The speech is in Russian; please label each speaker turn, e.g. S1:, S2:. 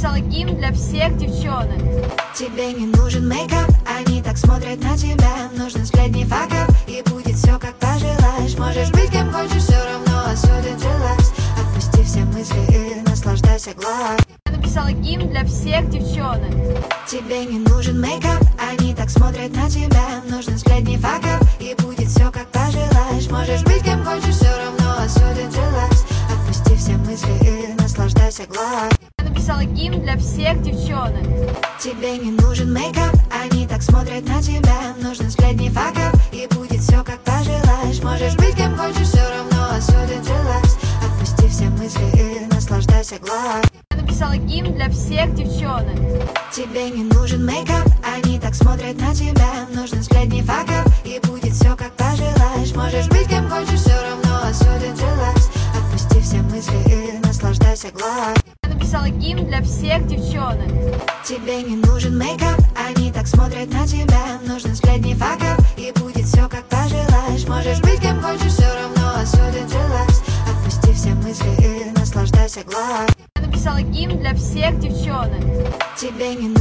S1: написала гимн для всех девчонок.
S2: Тебе не нужен мейкап, они так смотрят на тебя. Нужны сплетни факап, и будет все как пожелаешь. Можешь быть кем хочешь, все равно осудят релакс. Отпусти все мысли и наслаждайся глаз.
S1: Я написала гимн для всех девчонок.
S2: Тебе не нужен мейкап, они так смотрят на тебя. Нужны сплетни факап, и будет все как пожелаешь. Можешь быть кем хочешь, все равно осудят релакс. Отпусти все мысли и наслаждайся глаз.
S1: Я написала гимн для всех девчонок.
S2: Тебе не нужен мейкап, они так смотрят на тебя. Нужны сплетни факап, и будет все как пожелаешь. Можешь быть кем хочешь, все равно осудят релакс. Отпусти все мысли и наслаждайся глаз.
S1: Я написала гимн для всех девчонок.
S2: Тебе не нужен мейкап, они так смотрят на тебя. Нужны сплетни факап, и будет все как пожелаешь. Можешь быть кем хочешь, все равно осудят релакс. Отпусти все мысли и наслаждайся глаз.
S1: Я написала гимн для всех девчонок.
S2: Тебе не нужен мейкап, они так смотрят на тебя. Нужны сплетни факап, и будет все как пожелаешь. Можешь быть кем хочешь, все равно осудят релакс. Отпусти все мысли и наслаждайся глаз.
S1: Я написала гимн для всех девчонок.
S2: Тебе не